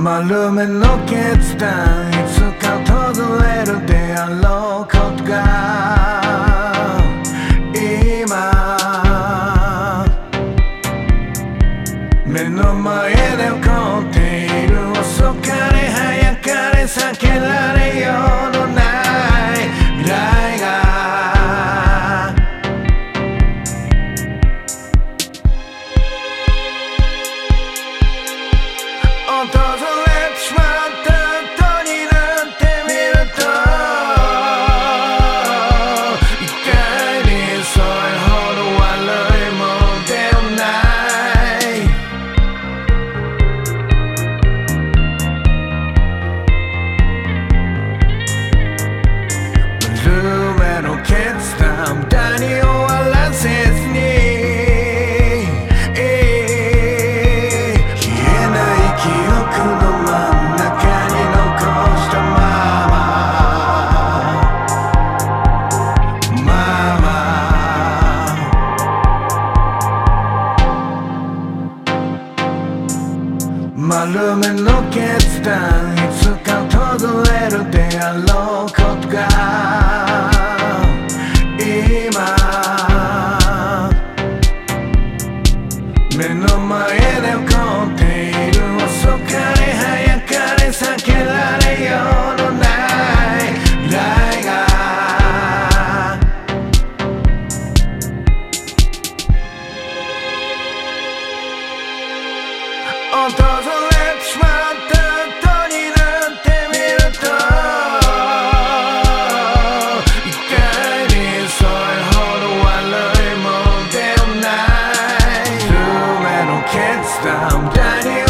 丸めの決断、いつか訪れるであろうことが今目の前で起こっている。遅かれ早かれ避けられようのない未来が訪れてしまった後になってみると、意外にそれほど悪いものではない。悪めの決断、無駄に終わらせずに丸めの決断、いつか訪れるであろうことが今目の前で起こっている。遅かれ早かれ避けられようのない未来が訪れてしまった後になってみると、意外にそれほど悪いものではない。夢の決断、無駄に